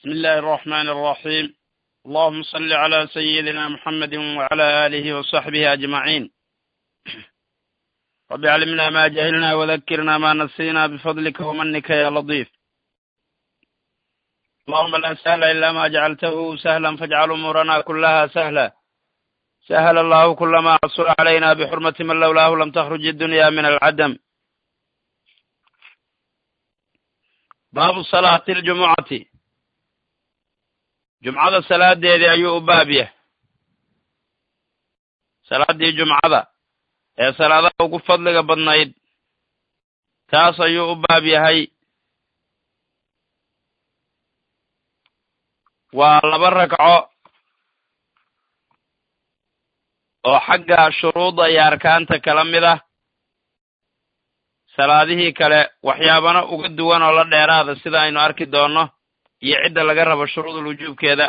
بسم الله الرحمن الرحيم. اللهم صل على سيدنا محمد وعلى آله وصحبه أجمعين. رب علمنا ما جهلنا وذكرنا ما نسينا بفضلك ومنك يا لطيف. اللهم لا سهل إلا ما جعلته سهلا فاجعل أمورنا كلها سهلا. سهل الله كل ما حصل علينا بحرمة من لولاه لم تخرج الدنيا من العدم. باب صلاة الجمعة. jumcada salaadeedii ayuu u baab yahay. salaaddii jumcada ee salaadaha ugu fadliga badnayd taas ayuu u baab yahay. waa 2 ragco oo xagga shuruuda iyo arkaanta kala mid ah salaadihii kale waxyaabana uga duwan oo la dheeraada sida aynu arki doonno iyo cidda laga rabo shuruudul wujuubkeeda.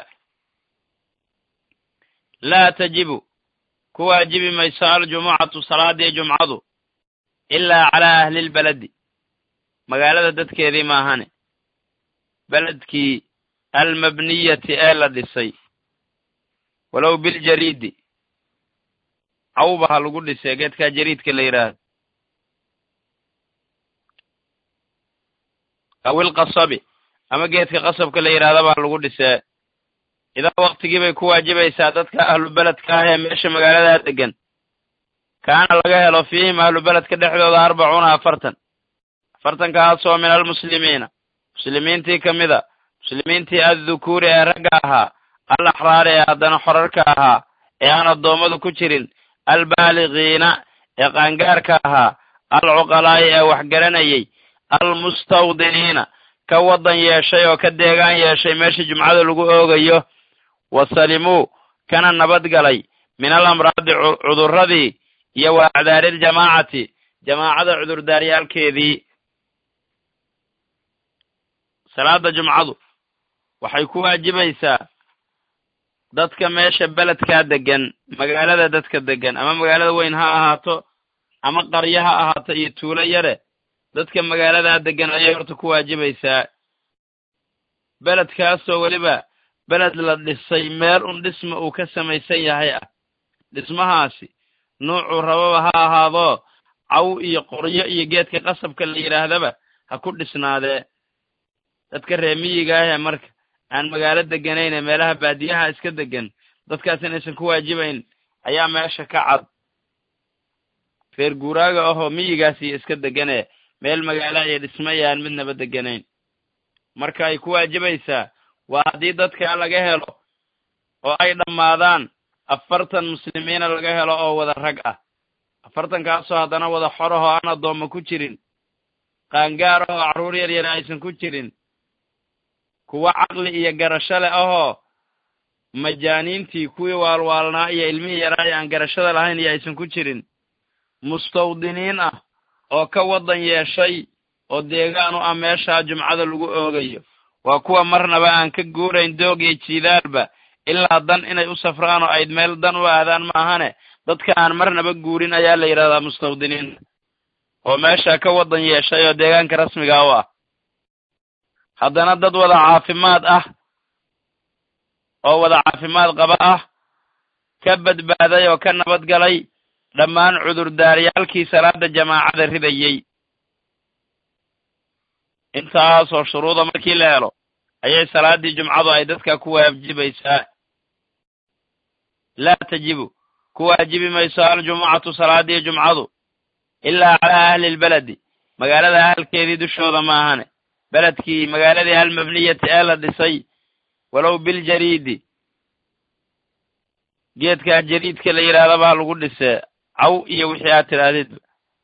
laa tajibu ku waajibi mayso aljumucatu salaadii jumcadu ilaa calaa ahlilbaladi magaalada dadkeedii maahane, beledkii almabniyati ee la dhisay, walow biljariidi cawba ha lagu dhisay geedkaa jariidka la yidhaahdo, awilqasabi ama geedka qasabka la yidhaahda baa lagu dhisee. idaa waktigii bay ku waajibaysaa dadka ahlubeledka ah ee meesha magaaladaa degan kaana laga helo fiihim ahlubeledka dhexdooda 40 afartankaasoo min almuslimiina muslimiintii ka mida, muslimiintii addukuuri ee ragga ahaa, al axraari ee haddana xorarka ahaa ee aan addoommadu ku jirin, albaaligiina ee qaangaarka ahaa, alcuqalaa'i ee waxgaranayay, almustawdiniina ka waddan yeeshay oo ka deegaan yeeshay meesha jumcada lagu oogayo, wasalimuu kana nabadgalay min alamraadi cudurradii iyo wa acdaariiljamaacati jamaacada cudurdaaryaalkeedii. salaada jumcadu waxay ku waajibaysaa dadka meesha beledkaa degan, magaalada dadka degan, ama magaalada weyn ha ahaato ama qaryo ha ahaato iyo tuulo yare, dadka magaaladaa degan ayay horta ku waajibaysaa. beledkaasoo weliba beled la dhisay meel dhisma uu ka samaysan yahay ah. dhismahaasi nuucuu rababa ha ahaado caw iyo qoryo iyo geedka qasabka la yidhaahdaba ha ku dhisnaadee. dadka reer miyiga ah ee marka aan magaalo deganayn ee meelaha baadiyaha iska degan, dadkaas inaysan ku waajibayn ayaa meesha ka cad. reer guuraaga ahoo miyigaasi iska deganee meel magaala iyo dhisma yaan midnaba deganayn, marka ay ku waajibaysaa waa haddii dadkaa laga helo oo ay dhammaadaan 40 muslimiina laga helo oo wada rag ah, 40kaasoo haddana wada xorahoo aan addoommo ku jirin, qaangaar ahoo carruur yar yar aysan ku jirin, kuwa caqli iyo garasho leh ahoo majaaniintii kuwii waalwaalnaa iyo ilmihii yaraa ee aan garashada lahayn iyo aysan ku jirin, mustawdiniin ah oo ka waddan yeeshay oo deegaan u ah meeshaa jumcada lagu oogayo. waa kuwa marnaba aan ka guurayn doog iyo jiidaalba ilaa dan inay u safraan oo ay meel dan u aadaan maahane, dadka aan marnaba guurin ayaa la yidhahdaa mustawdiniin, oo meesha ka waddan yeeshay oo deegaanka rasmiga u ah. haddana dad wada caafimaad ah oo wada caafimaad qaba ah, ka badbaaday oo ka nabadgalay dhammaan cudurdaaryaalkii salaada jamaacada ridayey. intaasoo shuruuda markii la helo ayay salaaddii jumcadu ay dadka ku waajibaysaa. laa tajibu ku waajibi mayso aljumucatu salaadii jumcadu ilaa calaa ahlilbaladi magaalada ahalkeedii dushooda maahane, beledkii magaaladii almabniyati ee la dhisay, walow biljariidi geedkaa jariidka la yidhahdaba ha lagu dhisee, caw iyo wixii aad tidhaahdidba.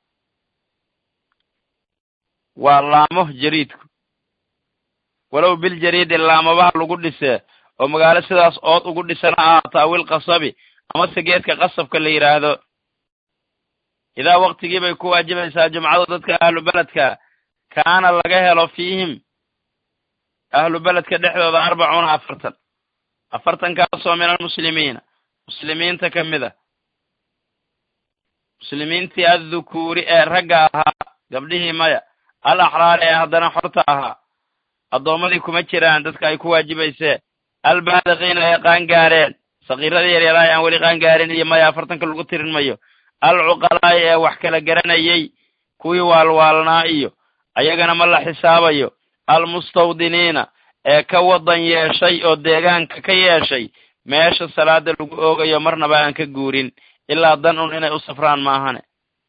waa laamo jariidku, walow biljariidi laamabaha lagu dhisee oo magaalo sidaas ood ugu dhisana ahaato, awilqasabi amase geedka qasabka la yidhaahdo. idaa waktigii bay ku waajibaysaa jumcadu dadka ahlu beledka kaana laga helo fiihim ahlu beledka dhexdooda 40 afartankaasoo min almuslimiina muslimiinta ka mida, muslimiintii addukuuri ee ragga ahaa, gabdhihii maya, al axraar ee haddana xorta ahaa, addoommadii kuma jiraan dadka ay ku waajibaysee albaaliqiina ay qaangaareen sakiiradii yaryaraay aan weli qaangaarin iyo maya 40 lagu tirin mayo alcuqalaa'i ee wax kala garanayay kuwii waalwaalnaa iyo ayagana ma la xisaabayo almustawdiniina ee ka wadan yeeshay oo deegaanka ka yeeshay meesha salaada lagu oogayo marnaba aan ka guurin ilaa dan un inay u safraan maahane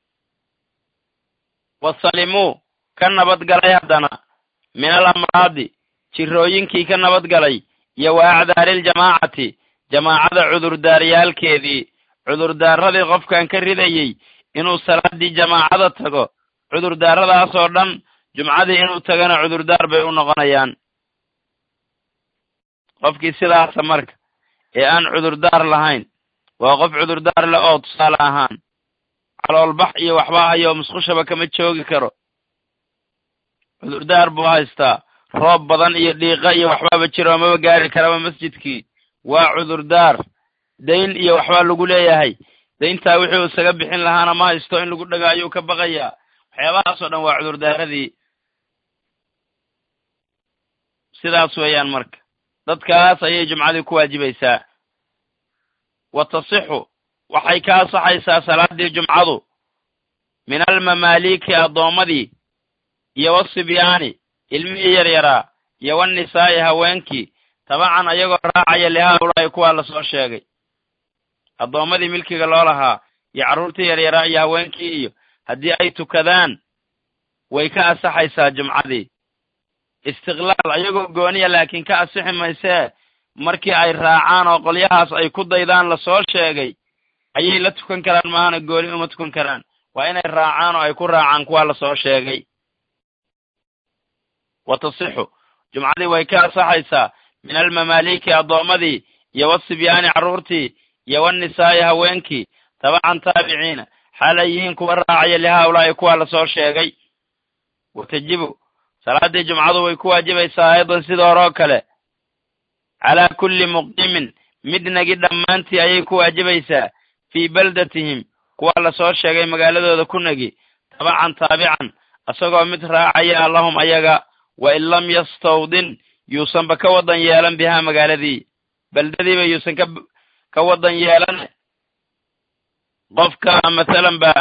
wasalimuu ka nabadgalay haddana min alamraadi jirooyinkii ka nabadgalay iyo wa acdaariljamaacati jamaacada cudurdaaryaalkeedii cudurdaaradii qofkan ka ridayey inuu salaaddii jamaacada tago cudurdaaradaas oo dhan jumcadii inuu tagana cudurdaar bay u noqonayaan qofkii sidaasa marka ee aan cudurdaar lahayn waa qof cudurdaar leh oo tusaale ahaan caloolbax iyo waxba hayo musqushaba kama joogi karo cudurdaar buu haystaa roob badan iyo dhiiqa iyo waxbaaba jiro maba gaari karaba masjidkii waa cudurdaar dayn iyo waxbaa lagu leeyahay dayntaa wixii uu isaga bixin lahaana ma haysto in lagu dhago ayuu ka baqayaa waxyaabahaas oo dhan waa cudurdaaradii sidaas weeyaan marka dadkaas ayay jumcadii ku waajibaysaa wa tasixu waxay ka asaxaysaa salaaddii jumcadu min almamaaliki addoommadii iyo wasibyaani ilmihii yaryaraa iyo wannisaa'i haweenkii tabacan ayagoo raacaya lihaulaahi kuwaa la soo sheegay addoommadii milkiga loo lahaa iyo carruurtii yaryaraa iyo haweenkii iyo haddii ay tukadaan way ka asaxaysaa jumcadii istiqlaal ayagoo gooniya laakiin ka asixi maysee markii ay raacaan oo qolyahaas ay ku daydaan la soo sheegay ayay la tukan karaan maahana gooni uma tukan karaan waa inay raacaan oo ay ku raacaan kuwaa la soo sheegay wa tasixu jumcadii way ka asaxaysaa min almamaaliki addoommadii iyo wasibyaani carruurtii iyo wannisaa'i haweenkii tabacan taabiciina xaal ay yihiin kuwa raacaya lihaulaa'i kuwaa la soo sheegay watajibu salaaddii jumcadu way ku waajibaysaa aydan sida hore oo kale calaa kulli muqiimin midnagi dhammaantii ayay ku waajibaysaa fii baldatihim kuwa la soo sheegay magaaladooda ku nagi tabacan taabican isagoo mid raacaya lahum ayaga wa in lam yastawdin yuusanba ka wadan yeelan bihaa magaaladii beldadiiba yuusan ka wadan yeelan qofka masalan ba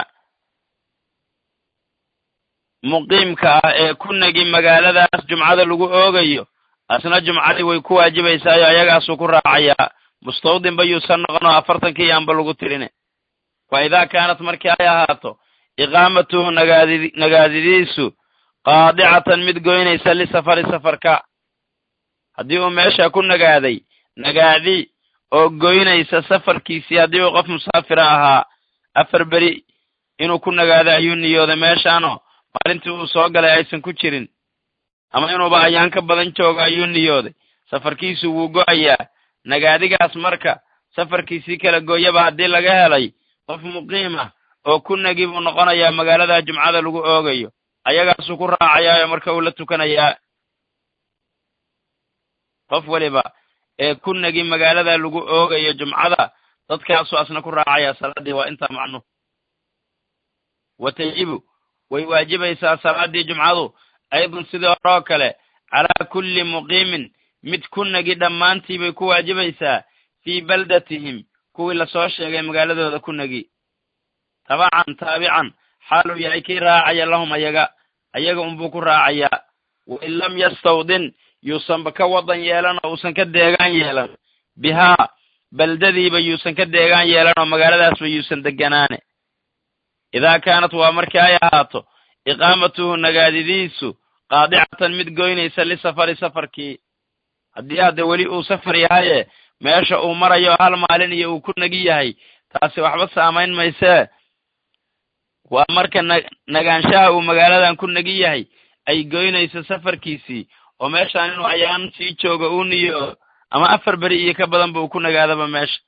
muqiimka ah ee ku nagi magaaladaas jumcada lagu oogayo asna jumcadii way ku waajibaysaayo ayagaasuu ku raacayaa mustawdinba yuusan noqonoo 40 aanba lagu tirine wa idaa kaanat markii ay ahaato iqaamatuhu nagaadidiisu qaadicatan mid goynaysa lisafari safarka haddii uu meesha ku nagaaday nagaadi oo goynaysa safarkiisii haddii uu qof musaafira ahaa 4 beri inuu ku nagaado ayuu niyooday meeshaano maalintii uu soo galay aysan ku jirin ama inuuba ayaan ka badan joogo ayuu niyooday safarkiisu wuu go'ayaa nagaadigaas marka safarkiisii kala gooyaba haddii laga helay qof muqiim ah oo ku nagi buu noqonayaa magaalada jumcada lagu oogayo ayagaasuu ku raacayaayo marka uu la tukanayaa qof waliba ee ku nagi magaalada lagu oogayo jumcada dadkaasuu asna ku raacayaa salaaddii waa intaa macnuhu watajibu way waajibaysaa salaaddii jumcadu aydan sidii hore oo kale calaa kulli muqiimin mid ku nagi dhammaantii bay ku waajibaysaa fii baldatihim kuwii la soo sheegay magaaladooda ku nagi tabacan taabican xaaluu yahay kii raacaya lahum ayaga unbuu ku raacayaa wa in lam yastawdin yuusanba ka wadan yeelan oo uusan ka deegaan yeelan bihaa beldadiiba yuusan ka deegaan yeelan oo magaaladaasba yuusan deganaane idaa kaanat waa markii ay ahaato iqaamatuhu nagaadidiisu qaadicatan mid goynaysa lisafari safarkii haddii hadda weli uu safar yahaye meesha uu marayo hal maalin iyo uu ku nagi yahay taasi waxba saamayn maysee waa marka nagaanshaha uu magaaladan ku nagi yahay ay goynayso safarkiisii oo meeshaan inuu ayaan sii joogo uu niyo ama 4 beri iyo ka badanba uu ku nagaadaba meesha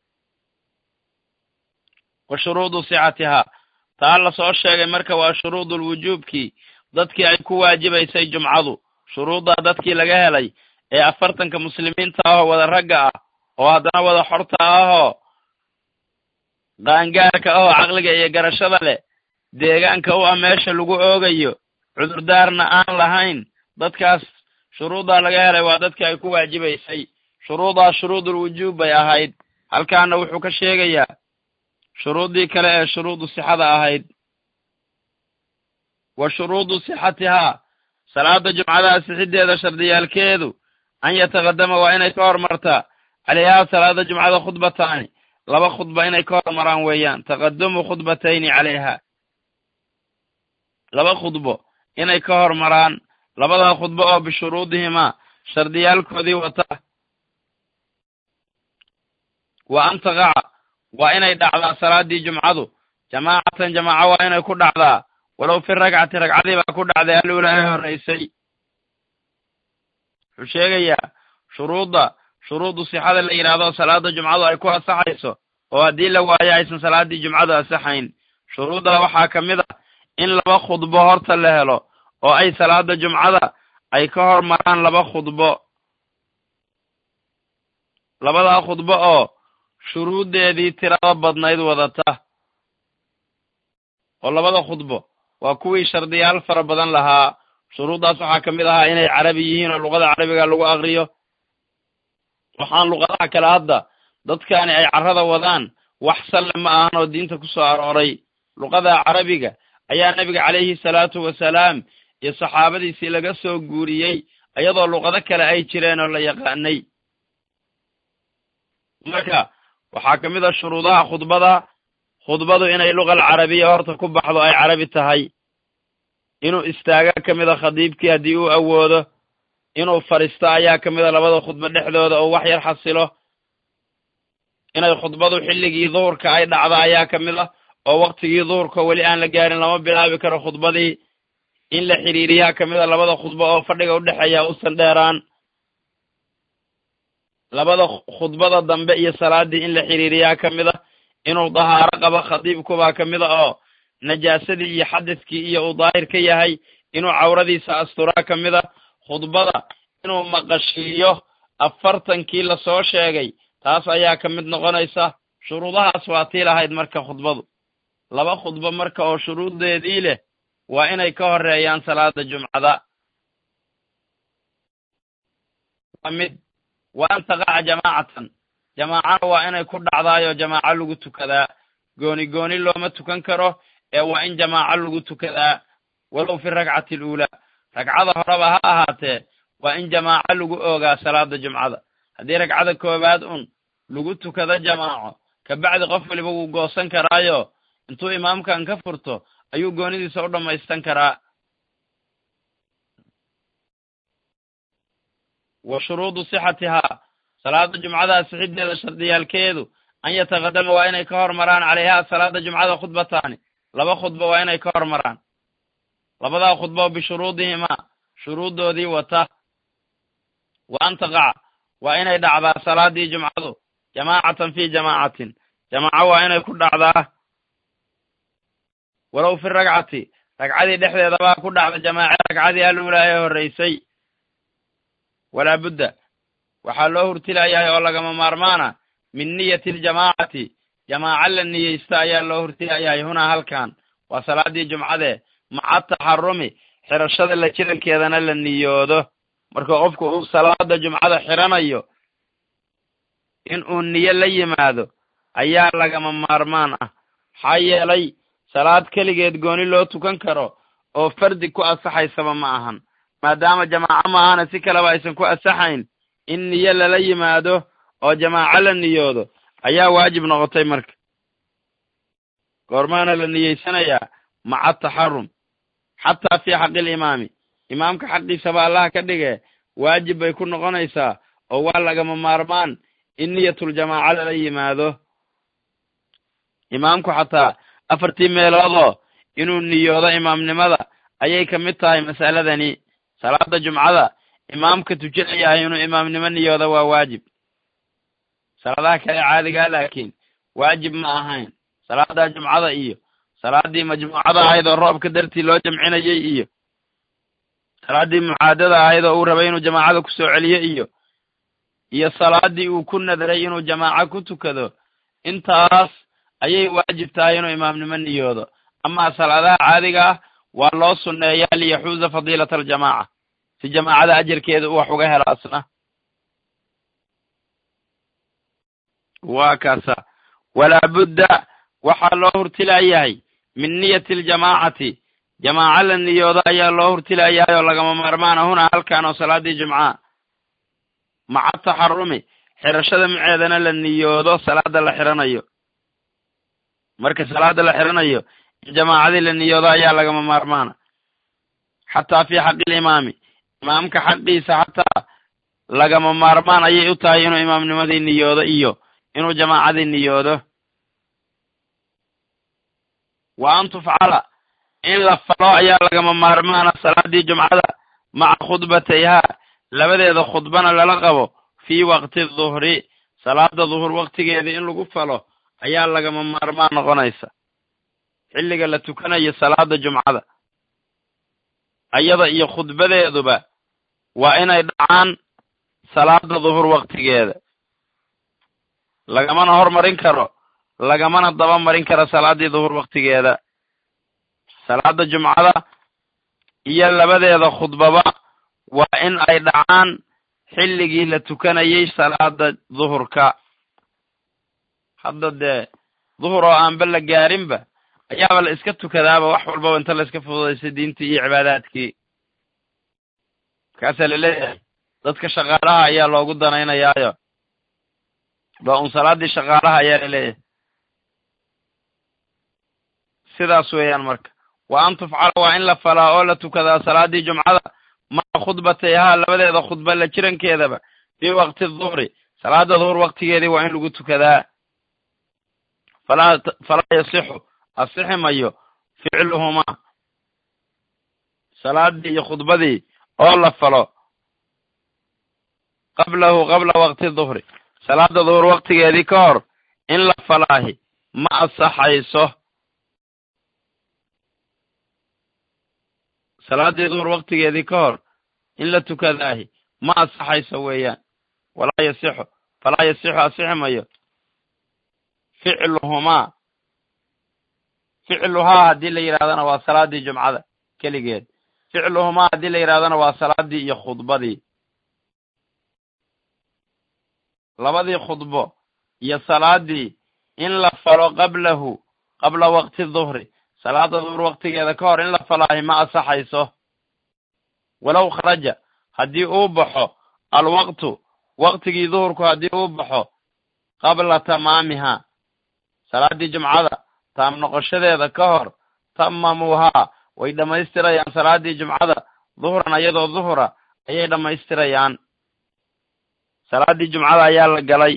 wa shuruudu sicatihaa taa la soo sheegay marka waa shuruudul wujuubkii dadkii ay ku waajibaysay jumcadu shuruuddaa dadkii laga helay ee 40 muslimiinta ahoo wada ragga ah oo haddana wada xorta ahoo qaangaarka ahoo caqliga iyo garashada leh deegaanka u ah meesha lagu oogayo cudurdaarna aan lahayn dadkaas shuruuddaa laga helay waa dadka ay ku waajibaysay shuruudaa shuruudulwujuub bay ahayd halkaana wuxuu ka sheegayaa shuruuddii kale ee shuruudu sixada ahayd wa shuruudu sixatihaa salaada jumcadaha sixiddeeda shardiyaalkeedu an yataqadama waa inay ka hormartaa calayhaa salaada jumcada khudbataani laba khudba inay ka hormaraan weeyaan taqadumu khudbatayni calayha laba khudbo inay ka hormaraan labadaa khudbo oo bishuruudihimaa shardiyaalkoodii wata wa an taqaca waa inay dhacdaa salaaddii jumcadu jamaacatan jamaaco waa inay ku dhacdaa walow fi ragcati ragcadii baa ku dhacday aluulaa ee horraysay wuxuu sheegayaa shuruudu sixada la yidhaahdo salaada jumcadu ay ku asaxayso oo haddii la waayo aysan salaaddii jumcadu asaxayn shuruudda waxaa ka mid a in laba khudbo horta la helo oo ay salaada jumcada ay ka hormaraan laba khudbo labadaa khudbo oo shuruuddeedii tirada badnayd wadata oo labada khudbo waa kuwii shardiyaal fara badan lahaa shuruuddaas waxaa ka mid ahaa inay carabi yihiin oo luqada carabiga lagu aqriyo waxaan luqadaha kale hadda dadkaani ay carrada wadaan wax salle ma ahan oo diinta ku soo arooray luqada carabiga ayaa nebiga calayhi salaatu wasalaam iyo saxaabadiisii laga soo guuriyey iyadoo luqado kale ay jireen oo la yaqaanay marka waxaa ka mid a shuruudaha khudbadu inay luqal carabiya horta ku baxdo ay carabi tahay inuu istaaga ka mid a khadiibkii haddii uu awoodo inuu fadhiisto ayaa ka mid a labada khudbo dhexdooda oo wax yar xasilo inay khudbadu xilligii duhurka ay dhacdo ayaa ka mid ah oo waktigii duhurka weli aan la gaarin lama bilaabi karo khudbadii in la xidhiiriyaa ka mid a labada khudbo oo fadhiga udhexeeya usan dheeraan labada khudbada dambe iyo salaaddii in la xidhiiriyaa ka mid a inuu dahaaro qabo khadiibkubaa ka mid a oo najaasadii iyo xadadkii iyo uu daahir ka yahay inuu cawradiisa asturaa ka mid a khudbada inuu maqashiiyo 40 lasoo sheegay taas ayaa ka mid noqonaysa shuruudahaas waa tii lahayd marka khudbadu laba khudbo marka oo shuruuddeedii leh waa inay ka horeeyaan salaada jumcada wa an taqaca jamaacatan jamaacana waa inay ku dhacdaayo jamaaco lagu tukadaa gooni looma tukan karo ee waa in jamaaco lagu tukadaa walow fi ragcati aluulaa ragcada horeba ha ahaatee waa in jamaaco lagu oogaa salaada jumcada haddii ragcada koowaad lagu tukado jamaaco kabacdi qof waliba wuu goosan karaayo intuu imaamkan ka furto ayuu goonidiisa u dhammaystan karaa wa shuruudu sixatihaa salaada jumcada sixiddeeda shardiyaalkeedu an yataqadama waa inay ka hormaraan calayhaa salaada jumcada khudbataani laba khudbo waa inay ka hormaraan labadaa khudbo bishuruudihimaa shuruuddoodii wata wa an taqaca waa inay dhacdaa salaadii jumcadu jamaacatan fii jamaacatin jamaaco waa inay ku dhacdaa walow fi ragcati ragcadii dhexdeedabaa ku dhacda jamaace ragcadii aluulaa ee horraysay walaa budda waxaa loo hurtilayahay oo lagama maarmaana min niyati aljamaacati jamaaco la niyeysta ayaa loo hurtilayahay hunaa halkan waa salaadii jumcadee maca taxarumi xirashada la jirankeedana la niyoodo marka qofku uu salaada jumcada xiranayo in uu niyo la yimaado ayaa lagama maarmaan ah maxaa yeelay salaad keligeed gooni loo tukan karo oo fardi ku asaxaysaba ma ahan maadaama jamaaco maahana si kaleba aysan ku asaxayn in niyo lala yimaado oo jamaaco la niyoodo ayaa waajib noqotay marka goormaana la niyeysanayaa maca taxarum xataa fii xaqi alimaami imaamka xaqiisaba allaha ka dhige waajib bay ku noqonaysaa oo waa lagama maarmaan in niyatul-jamaaco lala yimaado imaamku xataa 4 meeloodoo inuu niyoodo imaamnimada ayay ka mid tahay mas'aladani salaada jumcada imaamka tujinayahay inuu imaamnimo niyoodo waa waajib salaadaha kale caadigaa laakiin waajib ma ahayn salaada jumcada iyo salaadii majmuucada ahayd oo roobka dartii loo jamcinayay iyo salaadii mucaadada ahayd oo uu rabay inuu jamaacada ku soo celiyo iyo salaadii uu ku nadray inuu jamaaco ku tukado intaas ayay waajib tahay inuu imaamnimo niyoodo amaa salaadaha caadiga ah waa loo sunneeyaa liyaxuuza fadiilata aljamaaca si jamaacada ajarkeeda u wax uga helo asna waa kaasa walaa budda waxaa loo hurtilayahay min niyati aljamaacati jamaaca la niyoodo ayaa loo hurtilayahay oo lagama maarmaana huna halkan oo salaadii jumca maca taxarumi xirashada maceedana la niyoodo salaada la xiranayo marka salaada la xiranayo in jamaacadii la niyoodo ayaa lagama maarmaana xataa fii xaqi alimaami imaamka xaqiisa xataa lagama maarmaan ayay u tahay inuu imaamnimadii niyoodo iyo inuu jamaacadii niyoodo wa an tufcala in la falo ayaa lagama maarmaana salaadii jumcada maca khudbatayhaa labadeeda khudbana lala qabo fii waqti duhri salaada duhur waqtigeeda in lagu falo ayaa lagama maarmaan noqonaysa xilliga la tukanayo salaada jumcada ayada iyo khudbadeeduba waa inay dhacaan salaada duhur waqtigeeda lagamana hormarin karo lagamana daba marin karo salaadii duhur waqtigeeda salaada jumcada iyo labadeeda khudbaba waa in ay dhacaan xilligii la tukanayay salaada duhurka hadda dee duhur oo aanba la gaarinba ayaaba la iska tukadaaba wax walbaba inta la iska fududaysa diintii iyo cibaadaadkii markaasaa laleeyahay dadka shaqaalaha ayaa loogu danaynayaayo ba un salaadii shaqaalaha ayaa laleeyahay sidaas weeyaan marka wa an tufcala waa in la falaa oo la tukadaa salaadii jumcada maca khudbatayhaa labadeeda khudba la jirankeedaba fii waqti duhri salaada duhur waqtigeedii waa in lagu tukadaa falaa yasixu asixi mayo ficluhumaa salaadii iyo khudbadii oo la falo qabla waqti duhri salaada duhur waqtigeedii ka hor in la falaahi ma asaxayso salaadii duhur waqtigeedii ka hor in la tukadaahi ma asaxayso weeyaan falaa yasixu asixi mayo ficluhaa haddii la yidhahdana waa salaadii jumcada keligeed ficluhumaa haddii la yidhahdana waa salaadii iyo khudbadii labadii khudbo iyo salaadii in la falo qabla waqti duhri salaada duhur waqtigeeda ka hor in la falaahi ma asaxayso walow kharaja haddii uu baxo alwaqtu waqtigii duhurku haddii uu baxo qabla tamaamihaa salaadii jumcada taam noqoshadeeda ka hor tamamuuhaa way dhammaystirayaan salaadii jumcada duhran ayadoo duhura ayay dhammaystirayaan salaadii jumcada ayaa la galay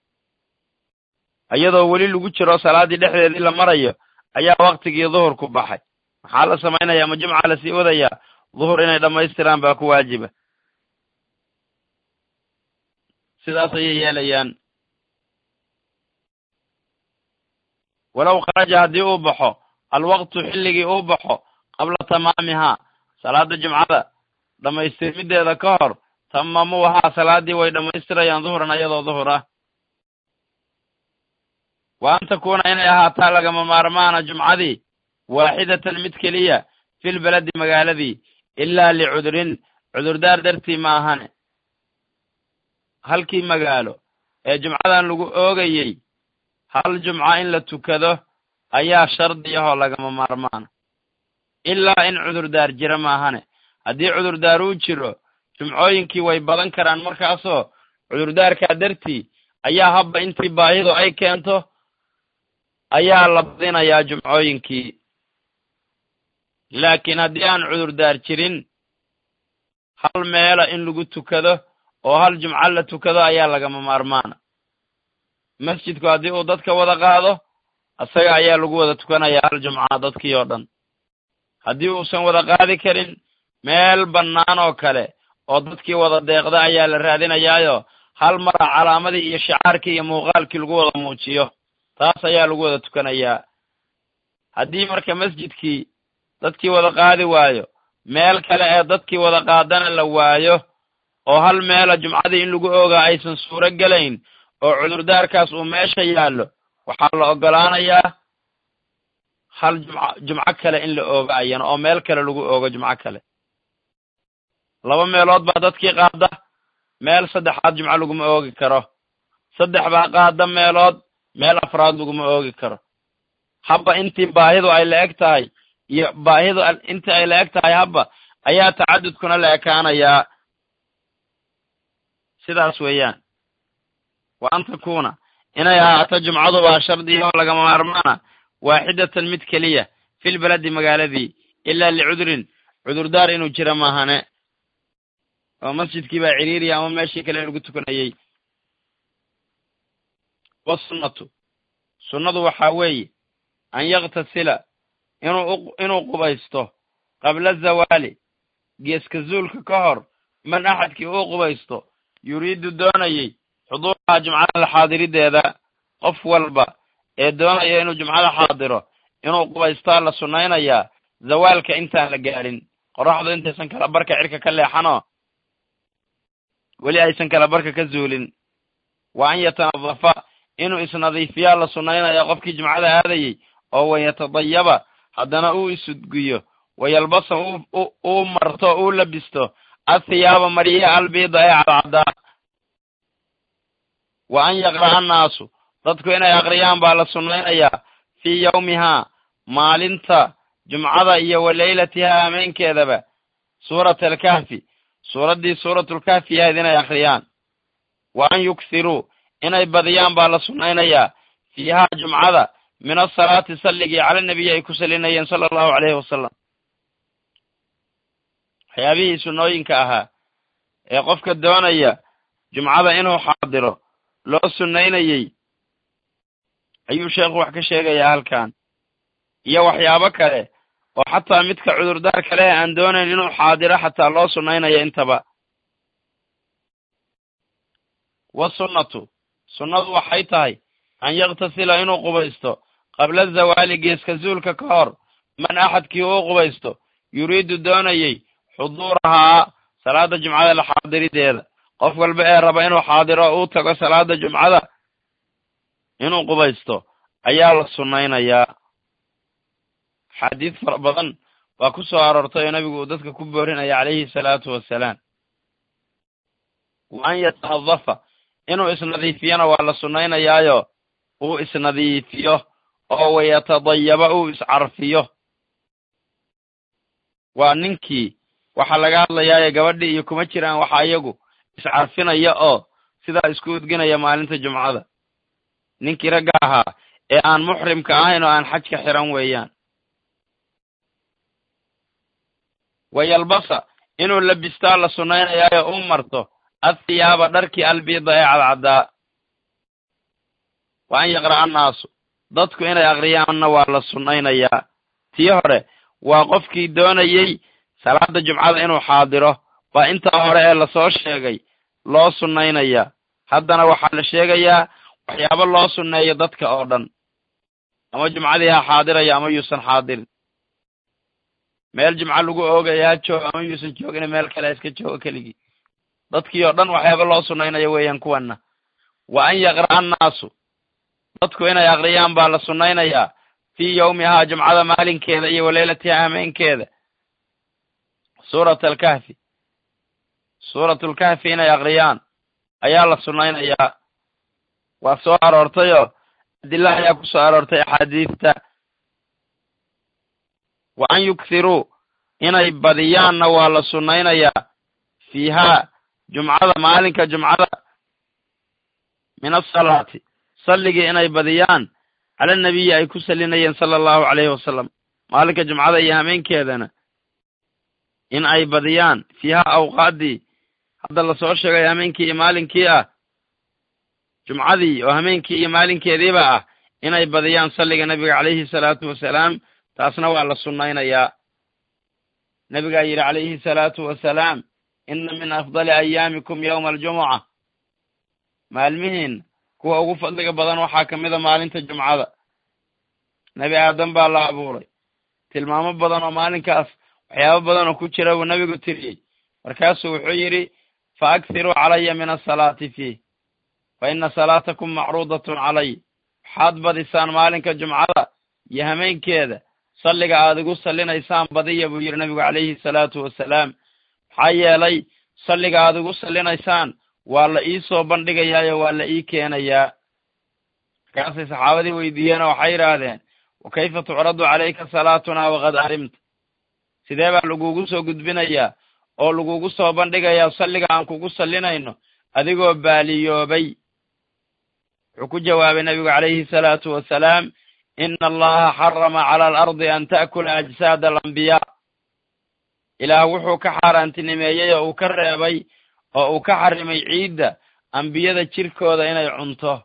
iyadoo weli lagu jiro salaadii dhexdeedii la marayo ayaa waqtigii duhurku baxay maxaa la samaynayaa ma jumca la sii wadayaa duhur inay dhammaystiraan baa ku waajiba sidaas ayay yeelayaan walow kharaja haddii uu baxo alwaqtu xilligii uu baxo qabla tamaamihaa salaada jumcada dhammaystirmideeda ka hor tamamuuhaa salaadii way dhammaystirayaan duhran ayadoo duhur ah wa an takuuna inay ahaataa lagama maarmaana jumcadii waaxidatan mid keliya fil beledi magaaladii ilaa licudrin cudurdaar dartii ma ahane halkii magaalo ee jumcadan lagu oogayey hal jumca in la tukado ayaa shardi ahoo lagama maarmaana ilaa in cudurdaar jira maahane haddii cudurdaar uu jiro jumcooyinkii way badan karaan markaasoo cudurdaarkaa dartii ayaa habba intii baahidu ay keento ayaa la badinayaa jumcooyinkii laakiin haddii aan cudurdaar jirin hal meela in lagu tukado oo hal jumco la tukado ayaa lagama maarmaana masjidku haddii uu dadka wada qaado isaga ayaa lagu wada tukanayaa hal jumca dadkii oo dhan haddii uusan wada qaadi karin meel bannaan oo kale oo dadkii wada deeqda ayaa la raadinayaayo hal mara calaamadii iyo shicaarkii iyo muuqaalkii lagu wada muujiyo taas ayaa lagu wada tukanayaa haddii marka masjidkii dadkii wada qaadi waayo meel kale ee dadkii wada qaadana la waayo oo hal meela jumcadii in lagu oogaa aysan suuro gelayn oo cudurdaarkaas uu meesha yaallo waxaa la oggolaanayaa hal jumco kale in la oogo ayana oo meel kale lagu oogo jumco kale laba meelood baa dadkii qaada, meel saddexaad jumco laguma oogi karo. saddex baa qaada meelood, meel afraad laguma oogi karo. habba intii baahidu ay la eg tahay iyo baahidu intii ay la eg tahay habba ayaa tacadudkuna la ekaanayaa. sidaas weeyaan. wa an takuuna inay ahaato jumcadu waa shardi oo lagama maarmaana waaxidatan mid keliya fil beledi magaaladii ilaa licudrin cudurdaar inuu jira maahane oo masjidkii baa ciriiriya ama meeshii kale lagu tukanayey. wasunnatu sunnadu waxaa weeye an yaktasila inuu qubaysto qabla zawaali geeska zuulka ka hor man axadkii uu qubaysto yuriidu doonayey xuduuraha jumcada la xaadirideeda. qof walba ee doonaya inuu jumcada xaadiro inuu qubaystaa la sunnaynayaa zawaalka intaan la gaadhin, qoraxdu intaysan kala barka cirka ka leexanoo weli aysan kala barka ka zuulin. wa an yatanadafa inuu isnadiifiyaa la sunnaynayaa qofkii jumcada aadayey oo wayatadayaba haddana uu isudgiyo wayalbasa uu marto uu labisto athiyaaba maryihi albiida ee cadcaddaa. wa an yaqra'a annaasu dadku inay aqriyaan baa la sunnaynayaa fii yawmihaa maalinta jumcada iyo wa leylatihaa hameenkeedaba suurata alkahfi suuraddii suuratulkahfi yahayd inay akhriyaan. wa an yuksiruu inay badiyaan baa la sunnaynayaa fiihaa jumcada min asalaati salligii cala nebiyi ay ku salinayeen sala allahu calayhi wasalam. waxyaabihii sunnooyinka ahaa ee qofka doonaya jumcada inuu xaadiro loo sunnaynayey ayuu sheekhu wax ka sheegayaa halkan, iyo waxyaabo kale oo xataa midka cudurdaar kale aan doonayn inuu xaadiro xataa loo sunnaynaya intaba. wasunnatu sunnadu waxay tahay an yaktasila inuu qubaysto qabla zawaali geeska zuulka ka hor man axadkii uu qubaysto yuriidu doonayey xuduurahaa salaada jumcada la xaadirideeda. qof walba ee raba inuu xaadiro uu tago salaada jumcada inuu qubaysto ayaa la sunnaynayaa. xadiid fara badan waa ku soo aroortay oo nabigu uu dadka ku boorinaya calayhi salaatu wassalaam. wa an yatanadafa inuu isnadiifiyana waa la sunnaynayaayo uu isnadiifiyo oo wayatadayaba uu iscarfiyo. waa ninkii waxaa laga hadlayaaye gabadhii iyo kuma jiraan waxaa iyagu iscarfinaya oo sidaa isku udginaya maalinta jumcada. ninkii ragga ahaa ee aan muxrimka ahayn oo aan xajka xiran weeyaan. wayalbasa inuu labistaa la sunnaynayaayo uu marto athiyaaba dharkii albiida ee cadcaddaa. wa an yaqra'a annaasu dadku inay aqriyaanna waa la sunnaynayaa. tii hore waa qofkii doonayey salaada jumcada inuu xaadiro waa intaa hore ee lasoo sheegay loo sunnaynayaa. haddana waxaa la sheegayaa waxyaabo loo sunneeyo dadka oo dhan, ama jumcadii ha xaadiraya ama yuusan xaadirin. meel jumco lagu oogaya ha joogo ama yuusan joogin meel kale iska joogo keligii. dadkii oo dhan waxyaaba loo sunnaynayo weeyaan kuwanna. wa an yaqra'a annaasu dadku inay aqriyaan baa la sunnaynayaa fii yawmihaa jumcada maalinkeeda iyo waleylatihaa hameenkeeda suurata alkahfi suuratulkahfi inay aqriyaan ayaa la sunnaynayaa. waa soo aroortayoo adilla ayaa ku soo aroortay axaadiista. wa an yuksiruu inay badiyaanna waa la sunnaynayaa fiihaa jumcada maalinka jumcada min asalaati salligii inay badiyaan cala nebiyi ay ku salinayeen sala allahu calayhi wasalam. maalinka jumcada iyo hameenkeedana in ay badiyaan fiihaa awqaaddii hadda lasoo sheegay hameenkii iyo maalinkii ah, jumcadii oo hameenkii iyo maalinkeediiba ah, inay badiyaan salliga nebiga calayhi salaatu wasalaam. taasna waa la sunnaynayaa. nebigaa yidhi calayhi salaatu wasalaam inna min afdali ayaamikum yowma aljumuca. maalmihiin kuwa ugu fadliga badan waxaa ka mida maalinta jumcada. nebi aadam baa la abuuray, tilmaamo badan oo maalinkaas waxyaabo badan oo ku jira buu nebigu tiriyey. markaasuu wuxuu yidhi fa akhiruu calaya min asalaati fiih fa ina salaatakum macruudatun calay. waxaad badisaan maalinka jumcada iyo hameenkeeda salliga aad igu sallinaysaan badiya buu yidhi nebigu calayhi salaatu wasalaam. maxaa yeelay salliga aad igu sallinaysaan waa la ii soo bandhigayaayo waa la ii keenayaa. markaasay saxaabadii weydiiyeenoo waxay yidhaahdeen wa kayfa tucradu calayka salaatunaa waqad arimta, sidee baa lagugu soo gudbinayaa oo lagugu soo bandhigayaa salliga aan kugu sallinayno adigoo baaliyoobay? wuxuu ku jawaabay nabigu calayhi salaatu wasalaam, ina allaha xarama cala alardi an ta'kula ajsaada alambiyaa. ilaah wuxuu ka xaaraantinimeeyey oo uu ka reebay oo uu ka xarimay ciidda ambiyada jirkooda inay cunto.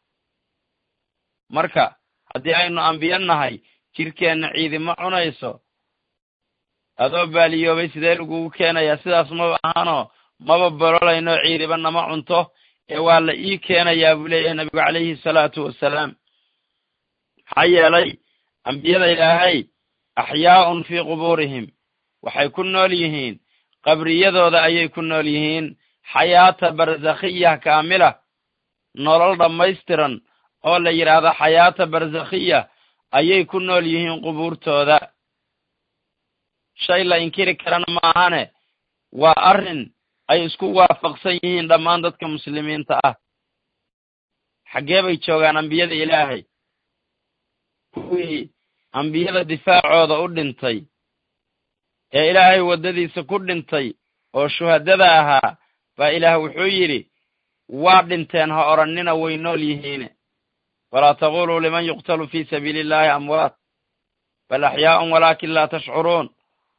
marka haddii aynu ambiyo nahay jirkeenna ciidi ma cunayso, adoo baaliyoobay sidee lagugu keenayaa? sidaas maba ahanoo maba bololayno ciidiba nama cunto ee waa la ii keenayaa buu leeyahay nabigu calayhi salaatu wasalaam. maxaa yeelay ambiyada ilaahay axyaa'un fii qubuurihim, waxay ku nool yihiin qabriyadooda ayay ku nool yihiin xayaata barzakhiya kaamila, nolol dhammaystiran oo la yidhaahdo xayaata barzakhiya ayay ku nool yihiin qubuurtooda. shay la inkiri karana ma ahane waa arrin ay isku waafaqsan yihiin dhammaan dadka muslimiinta ah. xaggee bay joogaan ambiyada ilaahay? kuwii ambiyada difaacooda u dhintay ee ilaahay waddadiisa ku dhintay oo shuhadada ahaa baa ilaah wuxuu yidhi waa dhinteen ha odhannina way nool yihiine, walaa taquluu liman yuqtalu fii sabiili illahi amwaat bal axyaa'un walaakin laa tashcuruun.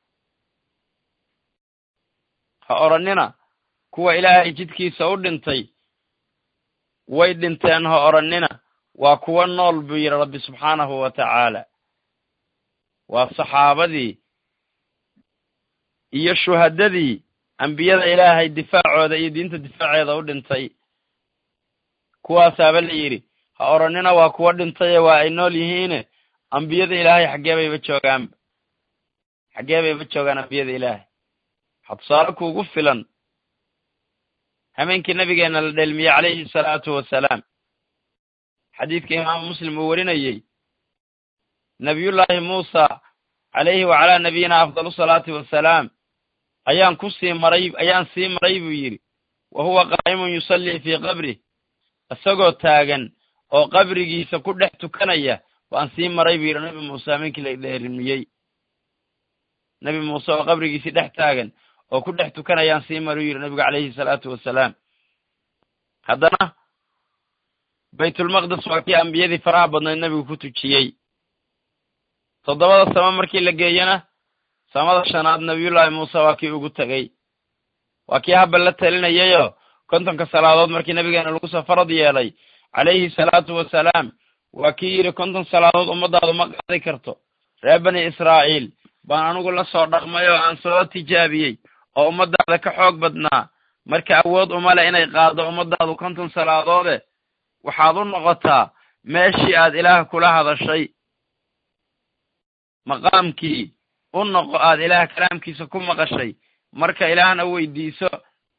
ha odhannina kuwa ilaahay jidkiisa u dhintay way dhinteen ha odhannina, waa kuwa nool buu yidhi rabbi subxaanahu wa tacaala. waa saxaabadii iyo shuhadadii ambiyada ilaahay difaacooda iyo diinta difaaceeda u dhintay. kuwaasaaba la yidhi ha odhannina waa kuwa dhintaye waa ay nool yihiine ambiyada ilaahay xaggee bayba joogaan ambiyada ilaahay? waxaa tusaale kuugu filan hameenkii nabigeenna la dheelmiyey calayhi salaatu wasalaam, xadiidka imaamu muslim uu warinayey, nabiyullaahi muusa calayhi wacalaa nabiyina afdalu salaati wasalaam ayaan sii maray buu yidhi, wa huwa qaa'imun yusallii fii qabrih, isagoo taagan oo qabrigiisa ku dhex tukanaya waan sii maray buu yidhi nabi muuse hameenkii la dheelmiyey. nabi muuse oo qabrigiisii dhex taagan oo ku dhex tukanayaan sii maruu yidhi nabigu calayhi salaatu wasalaam. haddana baytulmaqdes waa kii ambiyadii faraha badnayd nabigu ku tujiyey. 7 samo markii la geeyana samada 5aad nabiyullaahi muuse waa kii ugu tegey. waa kii habba la talinayayoo 50 salaadood markii nabigeena lagu soo farad yeelay calayhi salaatu wasalaam waa kii yidhi 50 salaadood ummadaadu ma qaadi karto. reer bani israa'iil baan anigu la soo dhaqmay oo aan soo tijaabiyey oo ummadaada ka xoog badnaa, marka awood uma leh inay qaaddo ummadaadu 50 salaadoode waxaad u noqotaa meeshii aad ilaah kula hadashay, maqaamkii u noqo aad ilaah kalaamkiisa ku maqashay. marka ilaahna weydiiso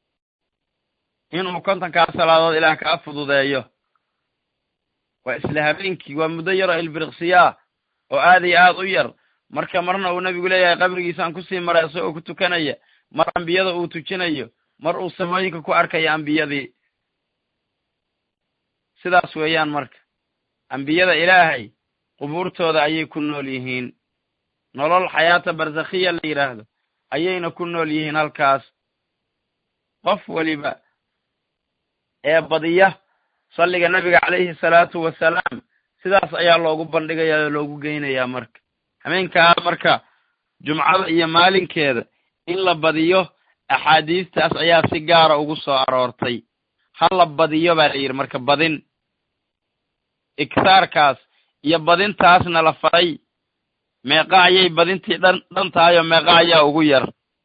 inuu 50kaa salaadood ilaah kaa fududeeyo. waa isla habeenkii, waa muddo yaroo ilbiriqsiyaa oo aad iyo aad u yar. marka marna uu nabigu leeyahay qabrigiisaan kusii maray isagoo ku tukanaya, mar ambiyada uu tujinayo, mar uu samooyinka ku arkaya ambiyadii. sidaas weeyaan marka ambiyada ilaahay qubuurtooda ayay ku nool yihiin, nolol xayaata barzakhiya la yidhaahdo ayayna ku nool yihiin halkaas. qof weliba ee badiya salliga nabiga calayhi salaatu wasalaam sidaas ayaa loogu bandhigayaa oo loogu geynayaa. marka hameenkaa marka jumcada iyo maalinkeeda in la badiyo axaadiistaas ayaa si gaara ugu soo aroortay. ha la badiyo baa la yidhi. marka badin igtaarkaas iyo badintaasna la faray, meeqa ayay badintii dhan tahay oo meeqa ayaa ugu yar?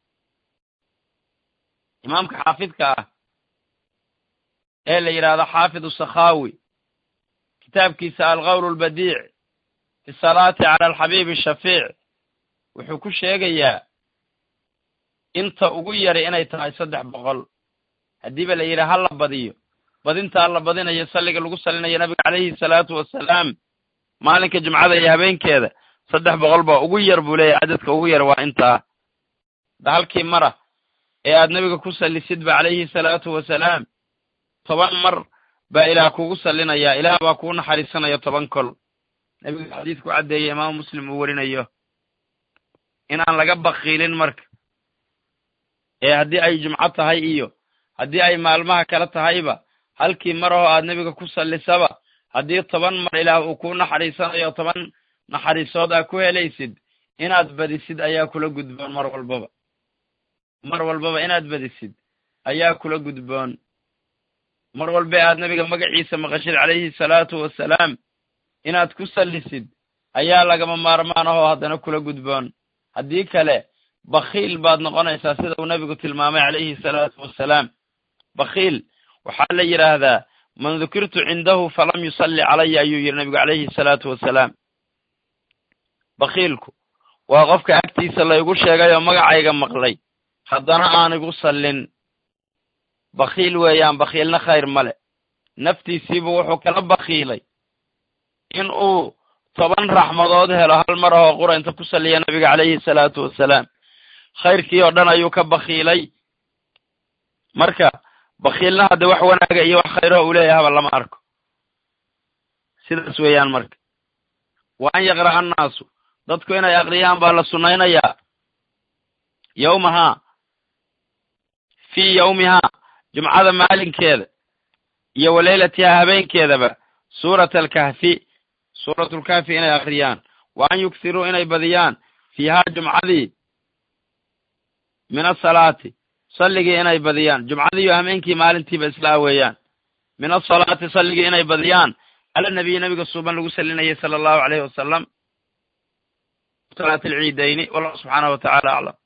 imaamka xaafidka ah ee la yidhaahdo xaafid usakhaawi kitaabkiisa alqowl albadiic fi salaati cala alxabiib ashafiic wuxuu ku sheegayaa inta ugu yari inay tahay 300. haddiiba la yidhi ha la badiyo, badintaa la badinayo salliga lagu salinayo nabiga calayhi salaatu wasalaam maalinka jumcada iyo habeenkeeda 300 baa ugu yar buu leeyahay. cadadka ugu yar waa intaa. halkii mara ee aad nebiga ku sallisidba calayhi salaatu wasalaam 10 mar baa ilaah kugu sallinayaa, ilaah baa kuu naxariisanaya 10 kol. nebiga xadiidku caddeeyey imaamu muslim uu werinayo inaan laga bakiilin marka, ee haddii ay jumco tahay iyo haddii ay maalmaha kale tahayba, halkii mar oo aad nebiga ku sallisaba haddii 10 mar ilaah uu kuu naxariisanayo 10 naxariisood aa ku helaysid, inaad badisid ayaa kula gudboon mar walbaba inaad badisid ayaa kula gudboon. mar walba aad nebiga magaciisa maqashid calayhi salaatu wasalaam inaad ku sallisid ayaa lagama maarmaan ahoo haddana kula gudboon. haddii kale bakiil baad noqonaysaa, sida uu nebigu tilmaamay calayhi salaatu wasalaam. bakiil waxaa la yidhaahdaa man dukirtu cindahu falam yusalli calaya ayuu yidhi nebigu calayhi salaatu wasalaam. bakiilku waa qofka agtiisa laygu sheegay oo magacayga maqlay haddana aan igu sallin. bakiil weeyaan, bakiilna khayr male. naftiisiibu wuxuu kala bakiilay in uu 10 raxmadood helo hal mar oo qura inta ku salliya nebiga calayhi salaatu wasalaam. khayrkii oo dhan ayuu ka bakiilay. marka bakiilna hadde wax wanaaga iyo wax khayraha uu leeyahaba lama arko. sidaas weeyaan marka. wa an yaqra'a annaasu, dadku inay aqriyaan baa la sunnaynayaa fii yawmihaa, jumcada maalinkeeda iyo wa leylatihaa, habeenkeedaba, suuratulkahfi inay aqriyaan. wa an yuksiruu inay badiyaan fiihaa jumcadii min asalaati, salligii inay badiyaan. jumcadiiyo habeenkii maalintiiba islaa weeyaan. min asalaati, salligii inay badiyaan cala nabiyi, nabiga suuban lagu sallinayay sala allahu calayhi wasalam, salaati alciidayni. wallahu subxaanahu wa tacaala aclam.